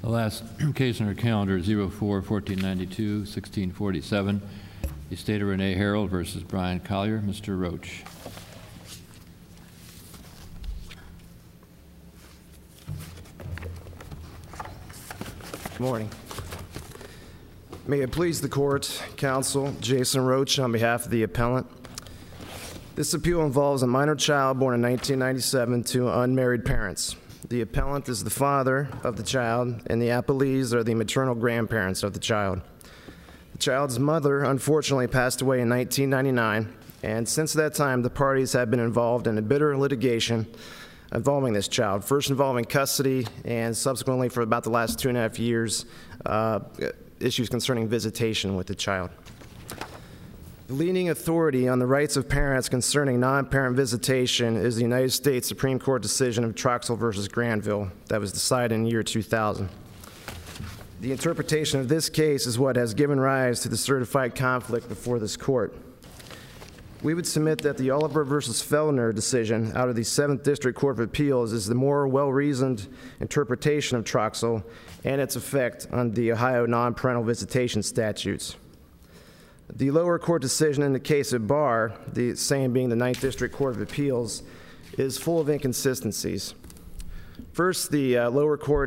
The last case on our calendar is 04-1492, 1647. The estate of Renee Harold versus Brian Collier. Mr. Roach. Good morning. May it please the court, counsel, Jason Roach on behalf of the appellant. This appeal involves a minor child born in 1997 to unmarried parents. The appellant is the father of the child, and the appellees are the maternal grandparents of the child. The child's mother unfortunately passed away in 1999, and since that time, the parties have been involved in a bitter litigation involving this child, first involving custody, and subsequently for about the last 2.5 years, issues concerning visitation with the child. The leading authority on the rights of parents concerning non-parent visitation is the United States Supreme Court decision of Troxell versus Granville that was decided in the year 2000. The interpretation of this case is what has given rise to the certified conflict before this court. We would submit that the Oliver versus Fellner decision out of the 7th District Court of Appeals is the more well-reasoned interpretation of Troxell and its effect on the Ohio non-parental visitation statutes. The lower court decision in the case of Barr, the same being the 9th District Court of Appeals, is full of inconsistencies. First, the lower court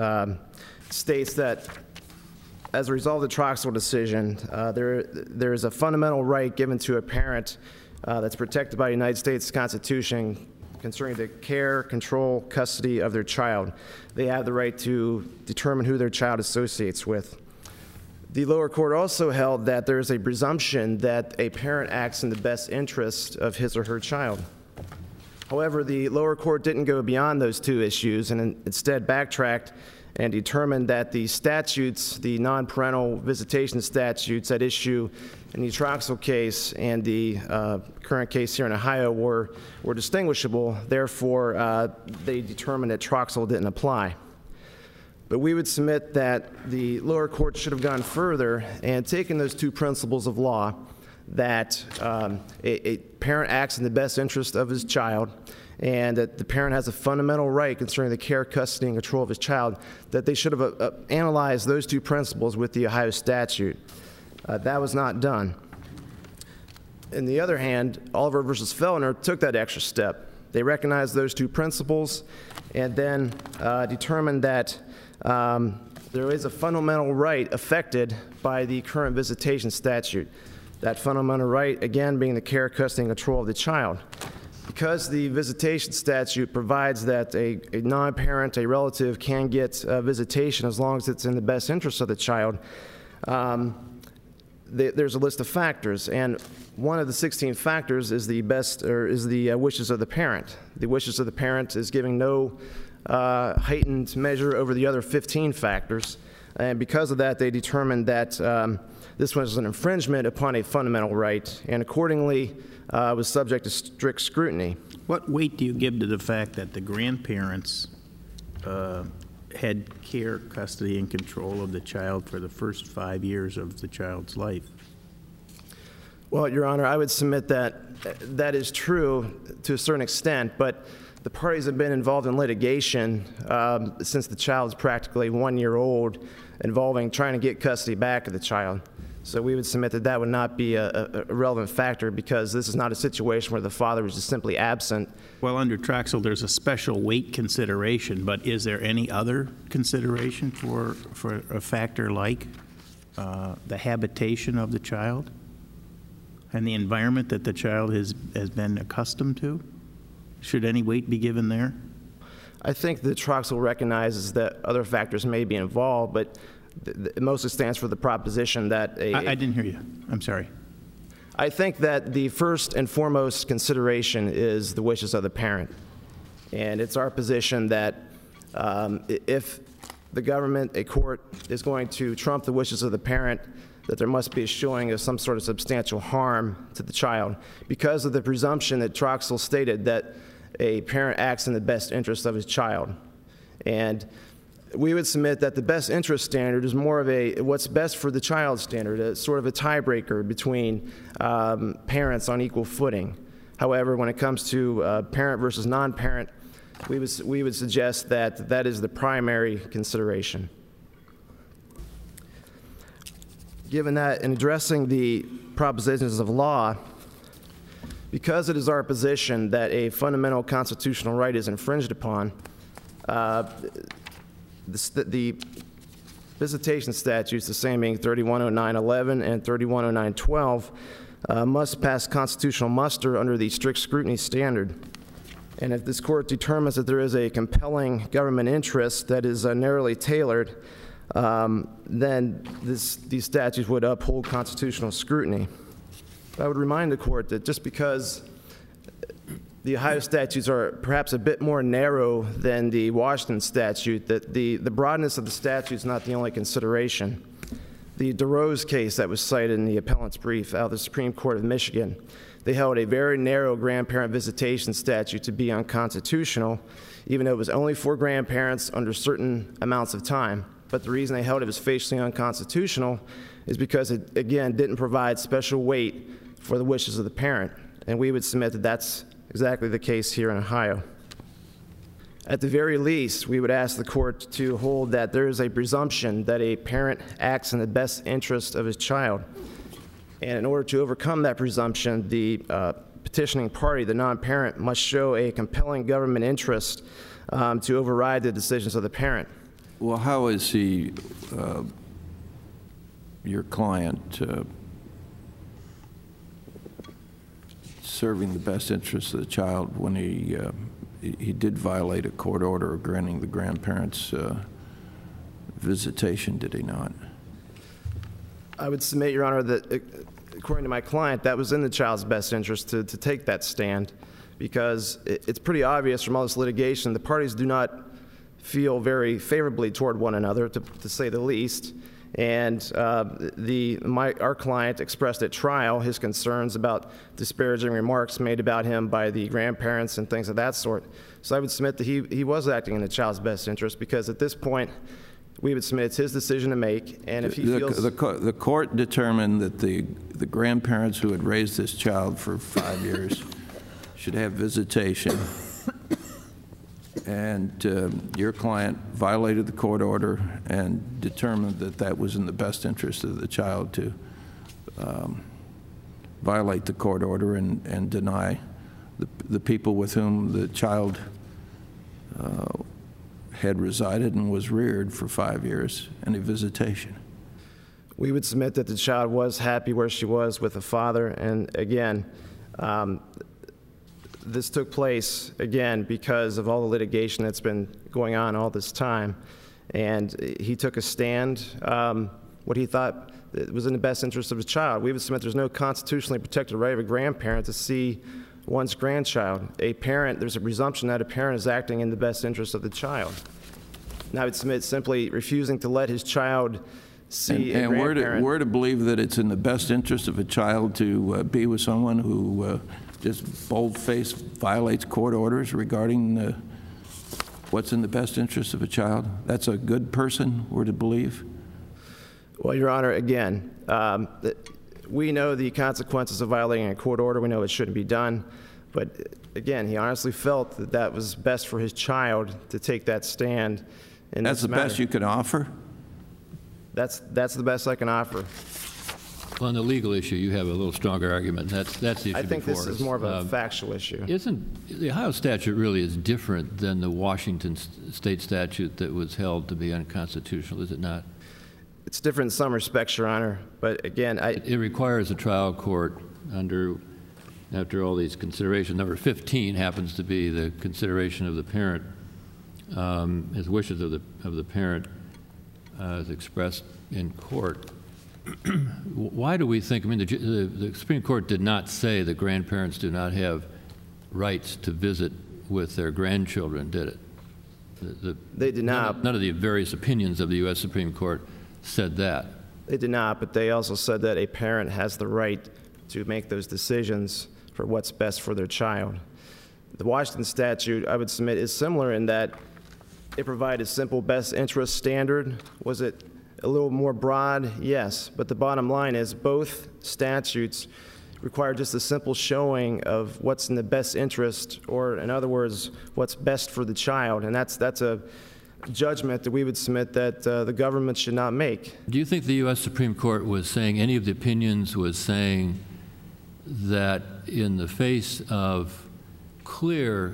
states that as a result of the Troxell decision, there is a fundamental right given to a parent that's protected by the United States Constitution concerning the care, control, custody of their child. They have the right to determine who their child associates with. The lower court also held that there is a presumption that a parent acts in the best interest of his or her child. However, the lower court didn't go beyond those two issues and instead backtracked and determined that the statutes, the non-parental visitation statutes at issue in the Troxell case and the current case here in Ohio were distinguishable. Therefore, they determined that Troxell didn't apply. But we would submit that the lower court should have gone further and taken those two principles of law, that a parent acts in the best interest of his child and that the parent has a fundamental right concerning the care, custody, and control of his child, that they should have analyzed those two principles with the Ohio statute. That was not done. On the other hand, Oliver versus Fellner took that extra step. They recognized those two principles and then determined that there is a fundamental right affected by the current visitation statute. That fundamental right, again, being the care, custody, and control of the child. Because the visitation statute provides that a non-parent, a relative, can get visitation as long as it's in the best interest of the child, there's a list of factors, and one of the 16 factors is the wishes of the parent. The wishes of the parent is giving no heightened measure over the other 15 factors, and because of that, they determined that this was an infringement upon a fundamental right, and accordingly was subject to strict scrutiny. What weight do you give to the fact that the grandparents had care, custody, and control of the child for the first 5 years of the child's life? Well, Your Honor, I would submit that that is true to a certain extent, but the parties have been involved in litigation since the child is practically 1 year old, involving trying to get custody back of the child. So we would submit that that would not be a relevant factor because this is not a situation where the father was just simply absent. Well, under Troxell, there's a special weight consideration, but is there any other consideration for a factor like the habitation of the child and the environment that the child has been accustomed to? Should any weight be given there? I think that Troxell recognizes that other factors may be involved, but it mostly stands for the proposition that I didn't hear you. I'm sorry. I think that the first and foremost consideration is the wishes of the parent. And it's our position that if the government, a court, is going to trump the wishes of the parent, that there must be a showing of some sort of substantial harm to the child because of the presumption that Troxell stated that a parent acts in the best interest of his child. And we would submit that the best interest standard is more of a what's best for the child standard, a sort of a tiebreaker between parents on equal footing. However, when it comes to parent versus non-parent, we would suggest that that is the primary consideration. Given that in addressing the propositions of law, because it is our position that a fundamental constitutional right is infringed upon, the visitation statutes, the same being 310911 and 310912, must pass constitutional muster under the strict scrutiny standard. And if this court determines that there is a compelling government interest that is narrowly tailored, then these statutes would uphold constitutional scrutiny. I would remind the court that just because the Ohio statutes are perhaps a bit more narrow than the Washington statute, that the broadness of the statute is not the only consideration. The DeRose case that was cited in the appellant's brief out of the Supreme Court of Michigan, they held a very narrow grandparent visitation statute to be unconstitutional, even though it was only for grandparents under certain amounts of time. But the reason they held it was facially unconstitutional is because it, again, didn't provide special weight for the wishes of the parent. And we would submit that that's exactly the case here in Ohio. At the very least, we would ask the court to hold that there is a presumption that a parent acts in the best interest of his child. And in order to overcome that presumption, the petitioning party, the non-parent, must show a compelling government interest to override the decisions of the parent. Well, how is he, your client, serving the best interests of the child when he did violate a court order granting the grandparents visitation, did he not? I would submit, Your Honor, that according to my client, that was in the child's best interest to take that stand, because it's pretty obvious from all this litigation, the parties do not feel very favorably toward one another, to say the least. And our client expressed at trial his concerns about disparaging remarks made about him by the grandparents and things of that sort. So I would submit that he was acting in the child's best interest, because at this point, we would submit it's his decision to make, and if he feels... The court determined that the grandparents who had raised this child for 5 years should have visitation, and your client violated the court order and determined that that was in the best interest of the child to violate the court order and deny the people with whom the child had resided and was reared for 5 years any visitation. We would submit that the child was happy where she was with the father, and again, this took place, again, because of all the litigation that's been going on all this time. And he took a stand, what he thought was in the best interest of his child. We would submit there's no constitutionally protected right of a grandparent to see one's grandchild. A parent, there's a presumption that a parent is acting in the best interest of the child. And I would submit simply refusing to let his child see a grandparent. And we're to believe that it's in the best interest of a child to be with someone who just bold-faced violates court orders regarding what's in the best interest of a child? That's a good person, we're to believe? Well, Your Honor, again, we know the consequences of violating a court order. We know it shouldn't be done. But again, he honestly felt that that was best for his child to take that stand in That's this the matter. best you can offer? That's the best I can offer. Well, on the legal issue, you have a little stronger argument. That's the issue before us. I think this is more of a factual issue. The Ohio statute really is different than the Washington state statute that was held to be unconstitutional, is it not? It's different in some respects, Your Honor. But again, It requires a trial court after all these considerations. Number 15 happens to be the consideration of the parent, his wishes of the parent as expressed in court. Why do we think, I mean, the Supreme Court did not say that grandparents do not have rights to visit with their grandchildren, did it? They did not. None of the various opinions of the U.S. Supreme Court said that. They did not, but they also said that a parent has the right to make those decisions for what's best for their child. The Washington statute, I would submit, is similar in that it provided a simple best interest standard. Was it a little more broad? Yes, but the bottom line is both statutes require just a simple showing of what's in the best interest, or in other words, what's best for the child, and that's a judgment that we would submit that the government should not make. Do you think the U.S. Supreme Court was saying, any of the opinions was saying that in the face of clear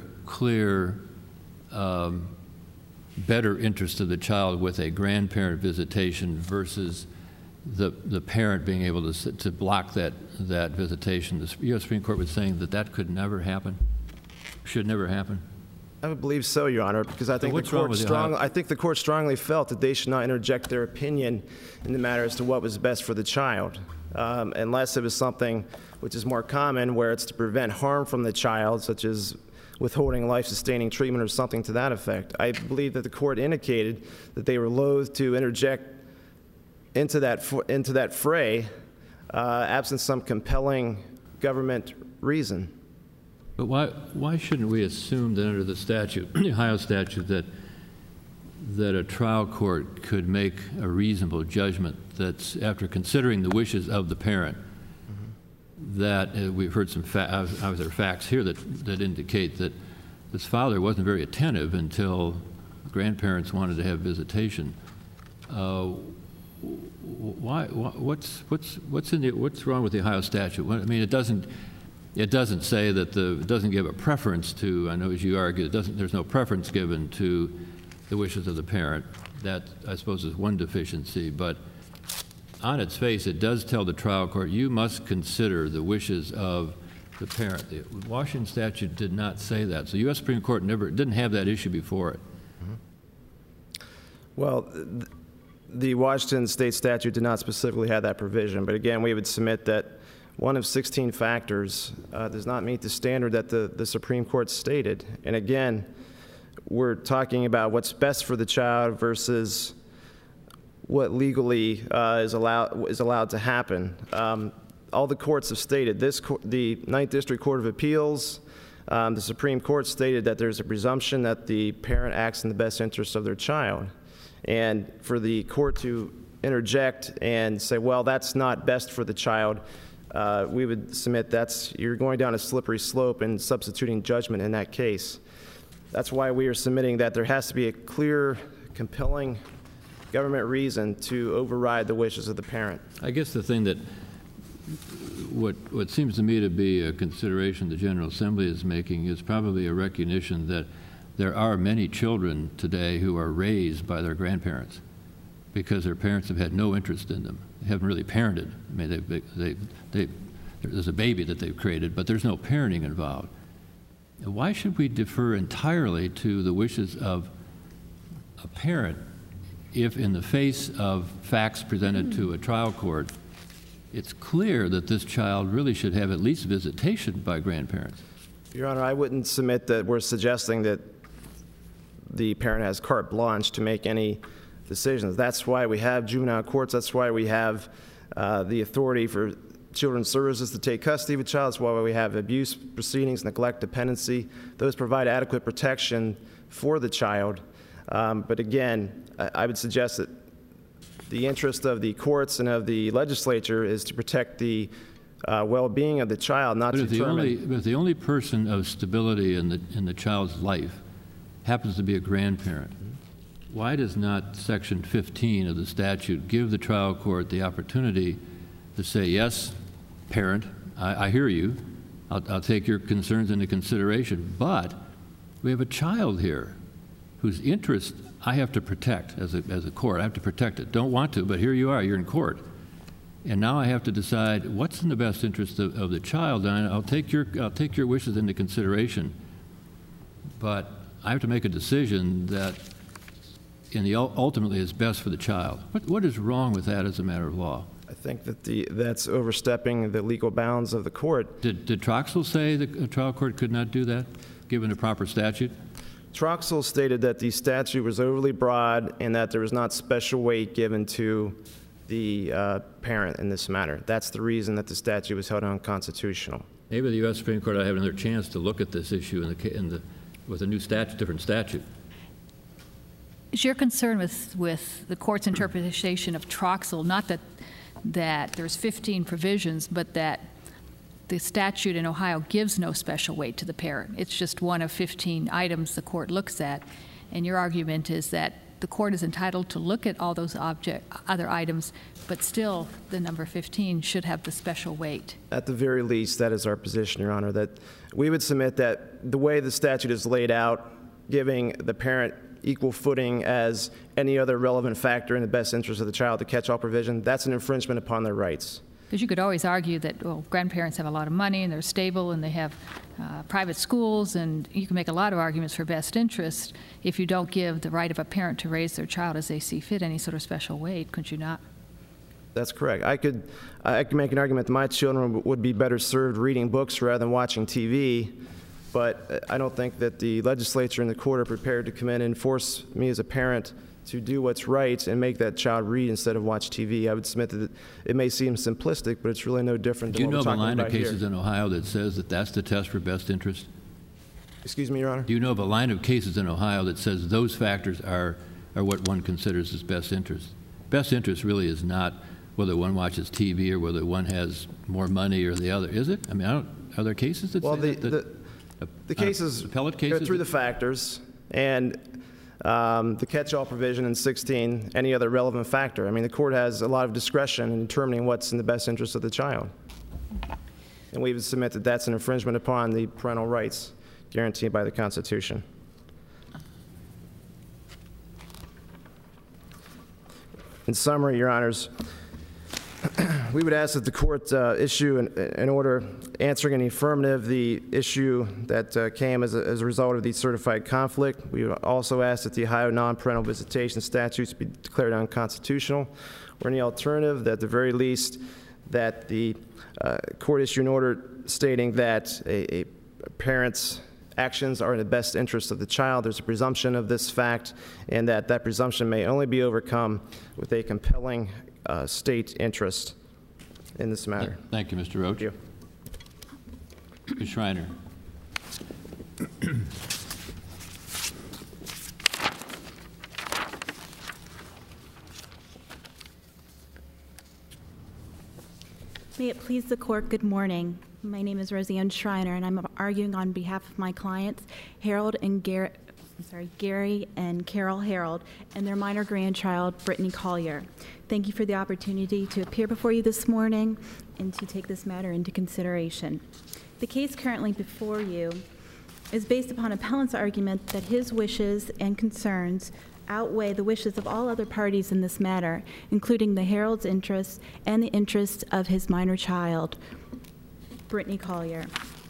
better interest of the child with a grandparent visitation versus the parent being able to block that visitation, the U.S. Supreme Court was saying that that could never happen, should never happen? I would believe so, Your Honor, because I think the court strongly felt that they should not interject their opinion in the matter as to what was best for the child, unless it was something which is more common, where it's to prevent harm from the child, such as withholding life-sustaining treatment or something to that effect. I believe that the court indicated that they were loath to interject into that fray, absent some compelling government reason. But why shouldn't we assume that under the statute, the Ohio statute, that a trial court could make a reasonable judgment that's, after considering the wishes of the parent, that we've heard some obviously facts here that indicate that this father wasn't very attentive until grandparents wanted to have visitation. What's wrong with the Ohio statute? I mean, it doesn't say that it doesn't give a preference to, I know as you argue, there's no preference given to the wishes of the parent. That, I suppose, is one deficiency, but on its face, it does tell the trial court, you must consider the wishes of the parent. The Washington statute did not say that, so the U.S. Supreme Court didn't have that issue before it. Well, the Washington state statute did not specifically have that provision, but again, we would submit that one of 16 factors does not meet the standard that the Supreme Court stated. And again, we're talking about what's best for the child versus what legally is allowed to happen. All the courts have stated this. The Ninth District Court of Appeals, the Supreme Court stated that there's a presumption that the parent acts in the best interest of their child, and for the court to interject and say, "Well, that's not best for the child," we would submit you're going down a slippery slope and substituting judgment in that case. That's why we are submitting that there has to be a clear, compelling government reason to override the wishes of the parent. I guess the thing that what seems to me to be a consideration the General Assembly is making is probably a recognition that there are many children today who are raised by their grandparents because their parents have had no interest in them. They haven't really parented. I mean, there's a baby that they've created, but there's no parenting involved. Why should we defer entirely to the wishes of a parent if, in the face of facts presented to a trial court, it's clear that this child really should have at least visitation by grandparents? Your Honor, I wouldn't submit that we're suggesting that the parent has carte blanche to make any decisions. That's why we have juvenile courts. That's why we have the authority for children's services to take custody of a child. That's why we have abuse proceedings, neglect, dependency. Those provide adequate protection for the child. But again, I would suggest that the interest of the courts and of the legislature is to protect the well-being of the child, not to determine. But if the only person of stability in the child's life happens to be a grandparent, why does not Section 15 of the statute give the trial court the opportunity to say, yes, parent, I hear you, I'll take your concerns into consideration, but we have a child here whose interest I have to protect as a court. I have to protect it. Don't want to, but here you are, you're in court. And now I have to decide what's in the best interest of the child, and I'll take your wishes into consideration, but I have to make a decision that ultimately is best for the child. What is wrong with that as a matter of law? I think that that's overstepping the legal bounds of the court. Did Troxel say that a trial court could not do that, given a proper statute? Troxel stated that the statute was overly broad and that there was not special weight given to the parent in this matter. That's the reason that the statute was held unconstitutional. Maybe the U.S. Supreme Court ought to have another chance to look at this issue with a new statute, different statute. Is your concern with the court's interpretation of Troxel, not that there's 15 provisions, but that the statute in Ohio gives no special weight to the parent? It's just one of 15 items the court looks at. And your argument is that the court is entitled to look at all those other items, but still the number 15 should have the special weight. At the very least, that is our position, Your Honor, that we would submit that the way the statute is laid out, giving the parent equal footing as any other relevant factor in the best interest of the child, the catch-all provision, that's an infringement upon their rights. Because you could always argue that, well, grandparents have a lot of money and they're stable and they have private schools, and you can make a lot of arguments for best interest if you don't give the right of a parent to raise their child as they see fit any sort of special weight, could you not? That's correct. I could make an argument that my children would be better served reading books rather than watching TV, but I don't think that the legislature and the court are prepared to come in and force me as a parent to do what's right and make that child read instead of watch TV. I would submit that it may seem simplistic, but it's really no different than what we're talking about here. Do you know of a line of cases in Ohio that says that that's the test for best interest? Excuse me, Your Honor? Do you know of a line of cases in Ohio that says those factors are what one considers as best interest? Best interest really is not whether one watches TV or whether one has more money or the other, is it? I mean, are there cases that say that? The cases appellate go cases through the factors, and the catch-all provision in 16, any other relevant factor. I mean, the court has a lot of discretion in determining what's in the best interest of the child. And we would submit that that's an infringement upon the parental rights guaranteed by the Constitution. In summary, Your Honors, we would ask that the court issue an order answering in the affirmative the issue that came as a result of the certified conflict. We would also ask that the Ohio non-parental visitation statutes be declared unconstitutional, or any alternative, that at the very least that the court issue an order stating that a parent's actions are in the best interest of the child. There's a presumption of this fact, and that presumption may only be overcome with a compelling state interest in this matter. Thank you, Mr. Roach. Thank you. Ms. Schreiner. May it please the court, good morning. My name is Roseanne Schreiner, and I'm arguing on behalf of my clients, Gary and Carol Harold, and their minor grandchild, Brittany Collier. Thank you for the opportunity to appear before you this morning and to take this matter into consideration. The case currently before you is based upon appellant's argument that his wishes and concerns outweigh the wishes of all other parties in this matter, including the Harold's interests and the interests of his minor child, Brittany Collier.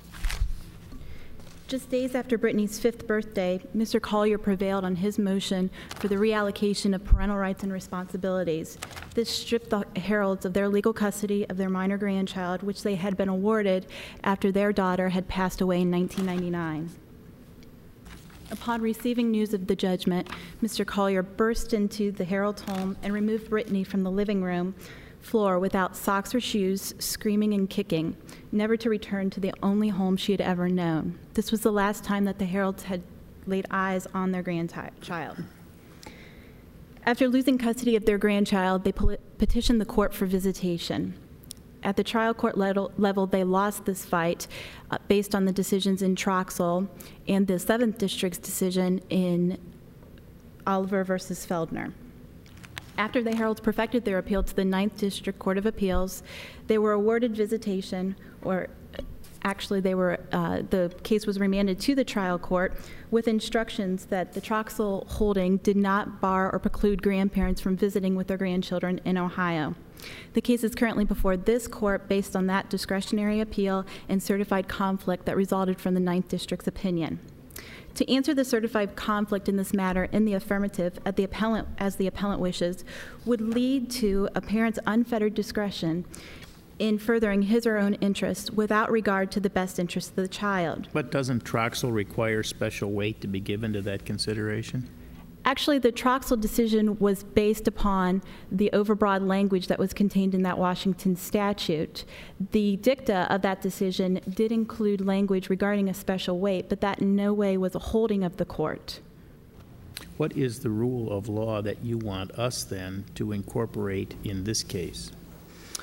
Just days after Brittany's 5th birthday, Mr. Collier prevailed on his motion for the reallocation of parental rights and responsibilities. This stripped the Harolds of their legal custody of their minor grandchild, which they had been awarded after their daughter had passed away in 1999. Upon receiving news of the judgment, Mr. Collier burst into the Harold's home and removed Brittany from the living room floor without socks or shoes, screaming and kicking, never to return to the only home she had ever known. This was the last time that the Harolds had laid eyes on their grandchild. After losing custody of their grandchild, they petitioned the court for visitation. At the trial court level, they lost this fight based on the decisions in Troxel and the 7th District's decision in Oliver versus Feldner. After the Harolds perfected their appeal to the 9th District Court of Appeals, they were awarded visitation, or actually the case was remanded to the trial court with instructions that the Troxel holding did not bar or preclude grandparents from visiting with their grandchildren in Ohio. The case is currently before this court based on that discretionary appeal and certified conflict that resulted from the 9th District's opinion. To answer the certified conflict in this matter in the affirmative, as the appellant wishes, would lead to a parent's unfettered discretion in furthering his or her own interests without regard to the best interest of the child. But doesn't Troxel require special weight to be given to that consideration? Actually, the Troxel decision was based upon the overbroad language that was contained in that Washington statute. The dicta of that decision did include language regarding a special weight, but that in no way was a holding of the court. What is the rule of law that you want us then to incorporate in this case?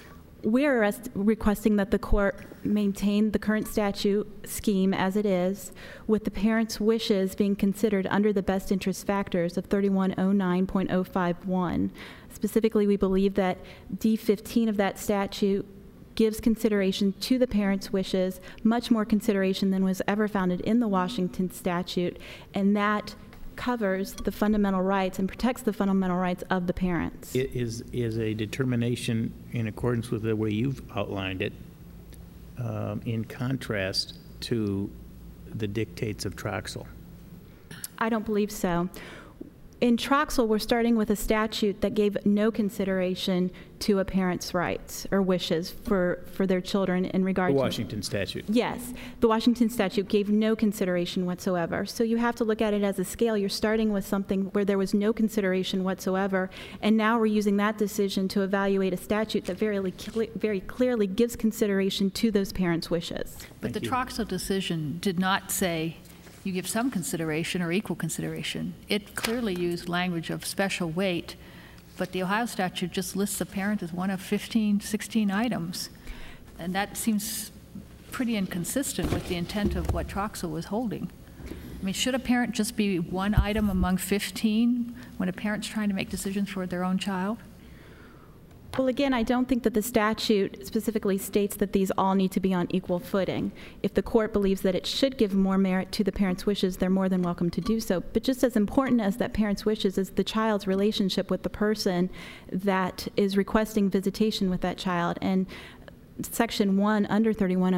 We're requesting that the court maintain the current statute scheme as it is, with the parents' wishes being considered under the best interest factors of 3109.051. Specifically, we believe that D15 of that statute gives consideration to the parents' wishes, much more consideration than was ever founded in the Washington statute, and that covers the fundamental rights and protects the fundamental rights of the parents. It is a determination in accordance with the way you've outlined it, in contrast to the dictates of Troxel? I don't believe so. In Troxel, we're starting with a statute that gave no consideration to a parent's rights or wishes for their children in regard The to... Washington statute. Yes. The Washington statute gave no consideration whatsoever. So you have to look at it as a scale. You're starting with something where there was no consideration whatsoever, and now we're using that decision to evaluate a statute that very clearly gives consideration to those parents' wishes. But the Thank you. Troxel decision did not say you give some consideration or equal consideration. It clearly used language of special weight, but the Ohio statute just lists a parent as one of 15, 16 items. And that seems pretty inconsistent with the intent of what Troxel was holding. I mean, should a parent just be one item among 15 when a parent's trying to make decisions for their own child? Well, again, I don't think that the statute specifically states that these all need to be on equal footing. If the court believes that it should give more merit to the parent's wishes, they're more than welcome to do so. But just as important as that parent's wishes is the child's relationship with the person that is requesting visitation with that child. And Section 1 under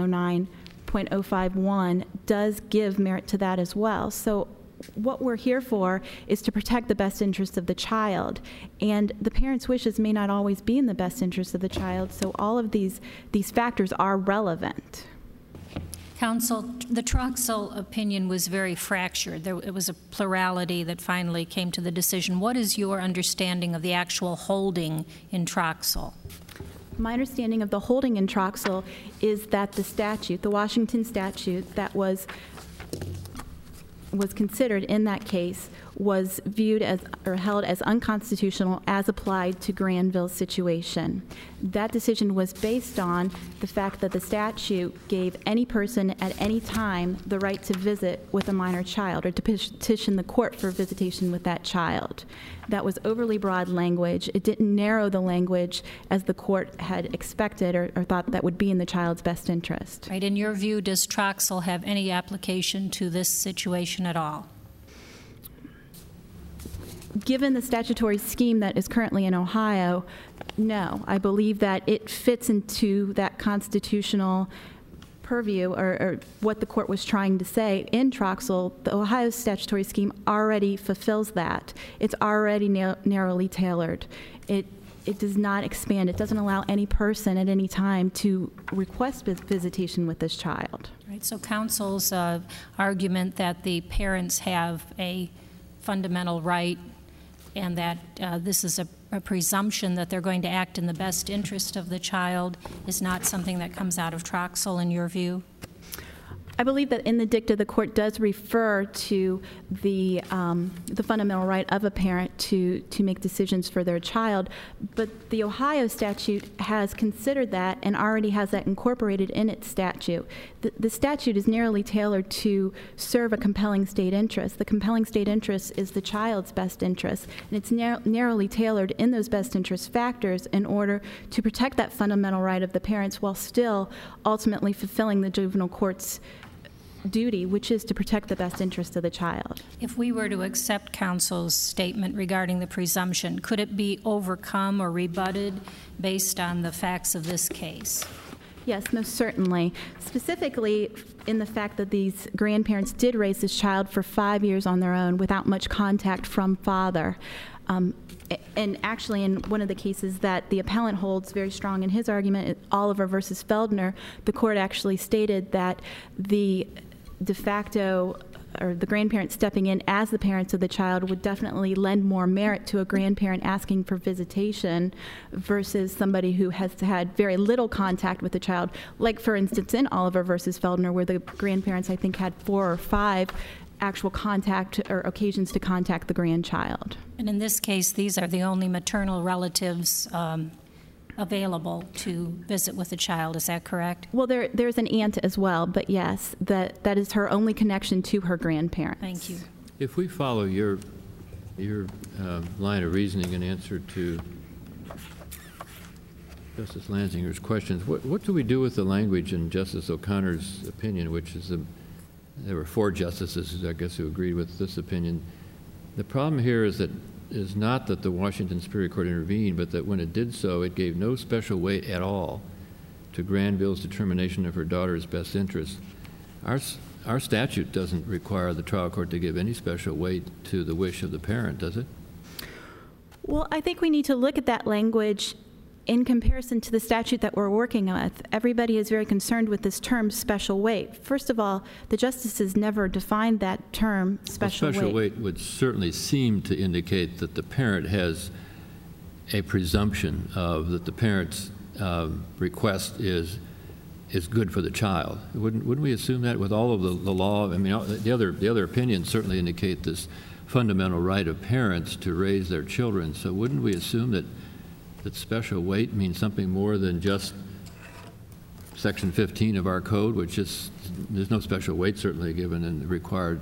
3109.051 does give merit to that as well. So what we're here for is to protect the best interests of the child, and the parents' wishes may not always be in the best interest of the child, so all of these factors are relevant. Counsel, the Troxel opinion was very fractured. It was a plurality that finally came to the decision. What is your understanding of the actual holding in Troxel? My understanding of the holding in Troxel is that the statute, the Washington statute that was considered in that case, was viewed as or held as unconstitutional as applied to Granville's situation. That decision was based on the fact that the statute gave any person at any time the right to visit with a minor child or to petition the court for visitation with that child. That was overly broad language. It didn't narrow the language as the court had expected or thought that would be in the child's best interest. Right. In your view, does Troxel have any application to this situation at all? Given the statutory scheme that is currently in Ohio, no. I believe that it fits into that constitutional purview or what the court was trying to say. In Troxel, the Ohio statutory scheme already fulfills that. It's already narrowly tailored. It does not expand. It doesn't allow any person at any time to request visitation with this child. Right. So counsel's argument that the parents have a fundamental right and that this is a presumption that they're going to act in the best interest of the child is not something that comes out of Troxel in your view? I believe that in the dicta, the court does refer to the fundamental right of a parent to make decisions for their child, but the Ohio statute has considered that and already has that incorporated in its statute. The statute is narrowly tailored to serve a compelling state interest. The compelling state interest is the child's best interest, and it's narrowly tailored in those best interest factors in order to protect that fundamental right of the parents while still ultimately fulfilling the juvenile court's duty, which is to protect the best interest of the child. If we were to accept counsel's statement regarding the presumption, could it be overcome or rebutted based on the facts of this case? Yes, most certainly. Specifically in the fact that these grandparents did raise this child for 5 years on their own without much contact from father. And actually, in one of the cases that the appellant holds very strong in his argument, Oliver versus Feldner, the court actually stated that the de facto or the grandparent stepping in as the parents of the child would definitely lend more merit to a grandparent asking for visitation versus somebody who has had very little contact with the child. Like, for instance, in Oliver versus Feldner, where the grandparents, I think, had 4 or 5 actual contact or occasions to contact the grandchild. And in this case, these are the only maternal relatives available to visit with the child. Is that correct? Well, there's an aunt as well, but yes, that is her only connection to her grandparents. Thank you. If we follow your line of reasoning in answer to Justice Lanzinger's questions, what do we do with the language in Justice O'Connor's opinion, which is there were 4 justices, I guess, who agreed with this opinion. The problem here is not that the Washington Superior Court intervened, but that when it did so, it gave no special weight at all to Granville's determination of her daughter's best interest. Our statute doesn't require the trial court to give any special weight to the wish of the parent, does it? Well, I think we need to look at that language in comparison to the statute that we're working with. Everybody is very concerned with this term special weight. First of all, the justices never defined that term special weight. Special weight would certainly seem to indicate that the parent has a presumption of that the parent's request is good for the child. Wouldn't we assume that with all of the law? I mean, the other opinions certainly indicate this fundamental right of parents to raise their children. So wouldn't we assume that special weight means something more than just Section 15 of our code, which is, there's no special weight certainly given and required?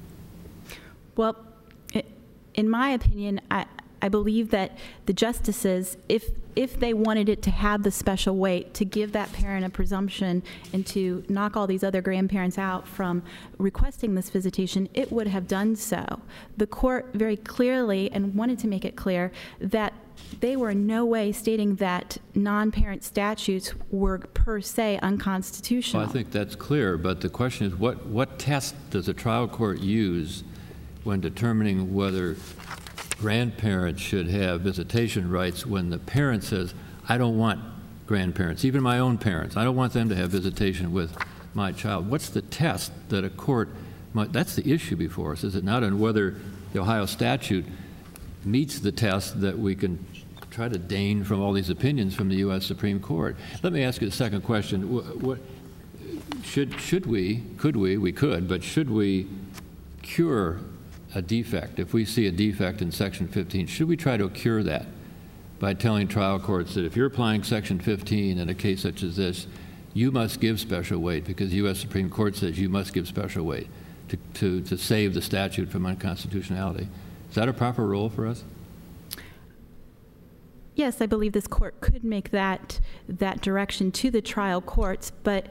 Well, in my opinion, I believe that the justices, if they wanted it to have the special weight, to give that parent a presumption and to knock all these other grandparents out from requesting this visitation, it would have done so. The court very clearly and wanted to make it clear that they were in no way stating that non-parent statutes were per se unconstitutional. Well, I think that's clear, but the question is what test does a trial court use when determining whether grandparents should have visitation rights when the parent says, I don't want grandparents, even my own parents, I don't want them to have visitation with my child? What's the test that a court might, that's the issue before us, is it not, on whether the Ohio statute meets the test that we can try to deign from all these opinions from the U.S. Supreme Court. Let me ask you the second question. Should we cure a defect? If we see a defect in Section 15, should we try to cure that by telling trial courts that if you're applying Section 15 in a case such as this, you must give special weight because the U.S. Supreme Court says you must give special weight to save the statute from unconstitutionality? Is that a proper role for us? Yes, I believe this court could make that direction to the trial courts, but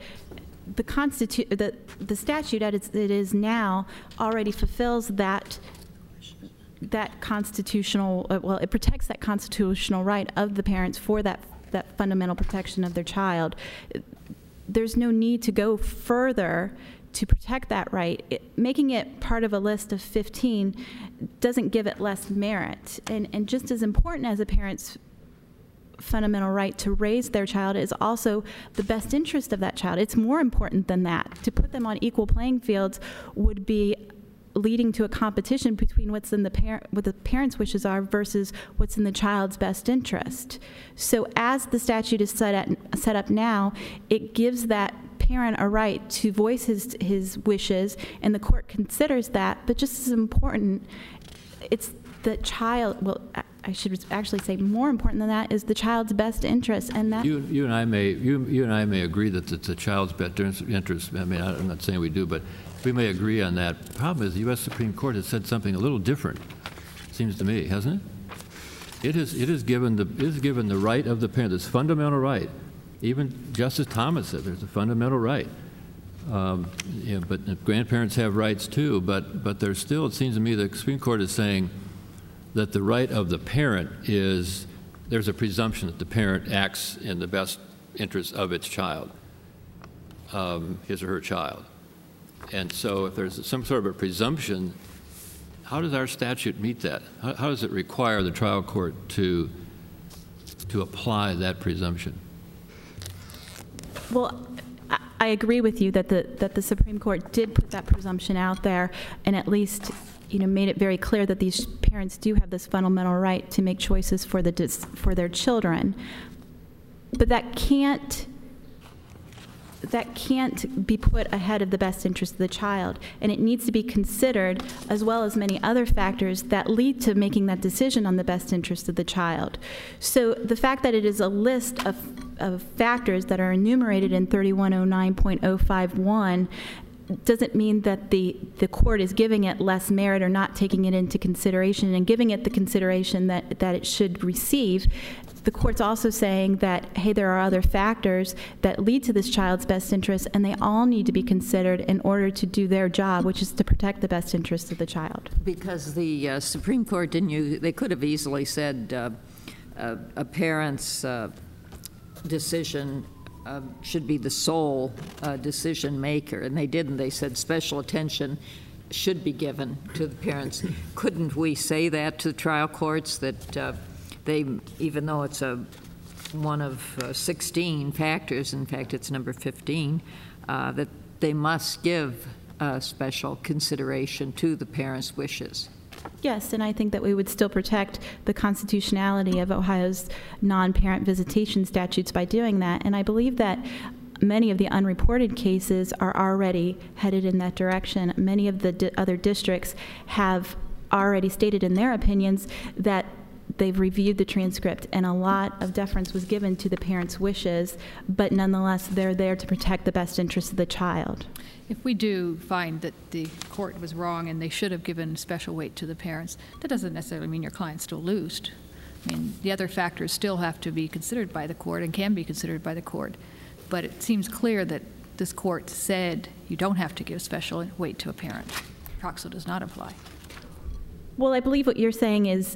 the statute as it is now already fulfills that constitutional, well, it protects that constitutional right of the parents for that fundamental protection of their child. There's no need to go further to protect that right. Making it part of a list of 15 doesn't give it less merit. And just as important as a parent's fundamental right to raise their child is also the best interest of that child. It's more important than that. To put them on equal playing fields would be leading to a competition between what's in what the parents' wishes are versus what's in the child's best interest. So as the statute is set up now, it gives that parent a right to voice his wishes, and the court considers that. But just as important, it's the child. Well, I should actually say more important than that is the child's best interest, and that you and I may agree that it's the child's best interest. I mean, I'm not saying we do, but we may agree on that. The problem is the U.S. Supreme Court has said something a little different. It seems to me, hasn't it? It is given the right of the parent, this fundamental right. Even Justice Thomas said there's a fundamental right. But grandparents have rights too. But there's still, it seems to me, the Supreme Court is saying that the right of the parent is, there's a presumption that the parent acts in the best interest of its child, his or her child. And so if there's some sort of a presumption, how does our statute meet that? How does it require the trial court to apply that presumption? Well, I agree with you that the Supreme Court did put that presumption out there, and at least made it very clear that these parents do have this fundamental right to make choices for their children. But that can't that can't be put ahead of the best interest of the child, and it needs to be considered as well as many other factors that lead to making that decision on the best interest of the child. So the fact that it is a list of factors that are enumerated in 3109.051 doesn't mean that the court is giving it less merit or not taking it into consideration and giving it the consideration that it should receive. The court's also saying that, hey, there are other factors that lead to this child's best interest, and they all need to be considered in order to do their job, which is to protect the best interests of the child. Because the Supreme Court they could have easily said a parent's decision should be the sole decision maker, and they didn't. They said special attention should be given to the parents. Couldn't we say that to the trial courts, that they, even though it's one of 16 factors, in fact it's number 15, that they must give special consideration to the parents' wishes? Yes, and I think that we would still protect the constitutionality of Ohio's non-parent visitation statutes by doing that. And I believe that many of the unreported cases are already headed in that direction. Many of the other districts have already stated in their opinions that they've reviewed the transcript, and a lot of deference was given to the parents' wishes, but nonetheless, they're there to protect the best interests of the child. If we do find that the court was wrong and they should have given special weight to the parents, that doesn't necessarily mean your client's still loosed. I mean, the other factors still have to be considered by the court and can be considered by the court. But it seems clear that this court said you don't have to give special weight to a parent. Troxel does not apply. Well, I believe what you're saying is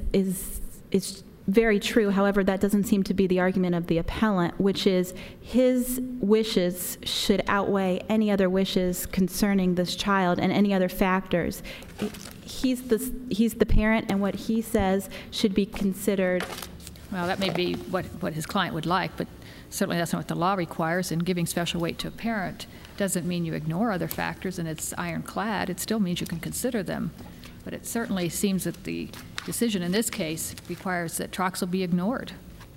very true. However, that doesn't seem to be the argument of the appellant, which is his wishes should outweigh any other wishes concerning this child and any other factors. He's the parent, and what he says should be considered. Well, that may be what his client would like, but certainly that's not what the law requires, and giving special weight to a parent doesn't mean you ignore other factors and it's ironclad. It still means you can consider them. But it certainly seems that the decision in this case requires that Troxel be ignored.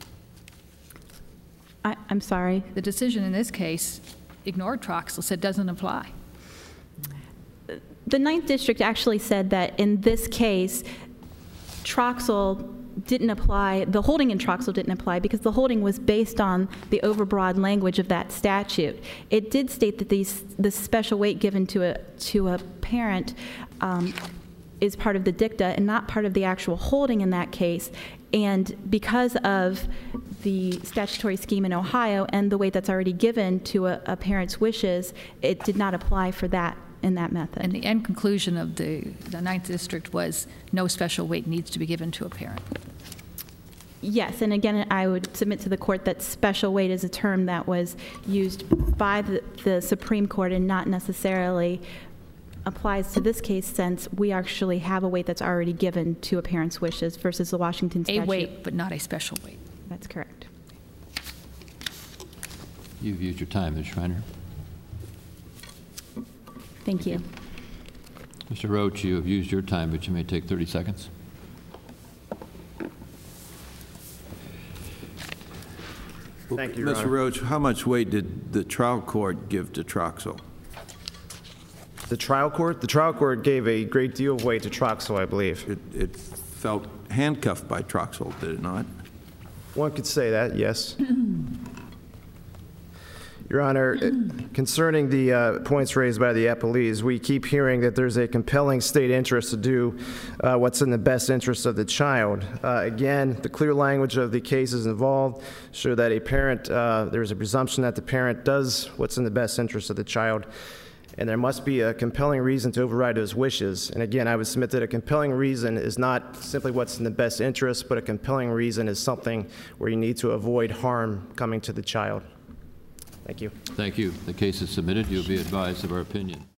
I'm sorry? The decision in this case ignored Troxel, said doesn't apply. The Ninth District actually said that in this case, Troxel didn't apply, the holding in Troxel didn't apply because the holding was based on the overbroad language of that statute. It did state that this special weight given to a parent is part of the dicta and not part of the actual holding in that case. And because of the statutory scheme in Ohio and the weight that's already given to a parent's wishes, it did not apply for that in that method. And the end conclusion of the Ninth District was no special weight needs to be given to a parent. Yes, and again, I would submit to the court that special weight is a term that was used by the Supreme Court and not necessarily applies to this case, since we actually have a weight that's already given to a parent's wishes versus the Washington statute. A weight, but not a special weight. That's correct. You've used your time, Ms. Schreiner. Thank you. Mr. Roach, you have used your time, but you may take 30 seconds. Thank you, Your Mr. Honor. Roach, how much weight did the trial court give to Troxel? The trial court? The trial court gave a great deal of weight to Troxel, I believe. It felt handcuffed by Troxel, did it not? One could say that, yes. Your Honor, concerning the points raised by the appellees, we keep hearing that there's a compelling state interest to do what's in the best interest of the child. Again, the clear language of the cases involved show that a parent, there's a presumption that the parent does what's in the best interest of the child, and there must be a compelling reason to override those wishes. And again, I would submit that a compelling reason is not simply what's in the best interest, but a compelling reason is something where you need to avoid harm coming to the child. Thank you. Thank you. The case is submitted. You'll be advised of our opinion.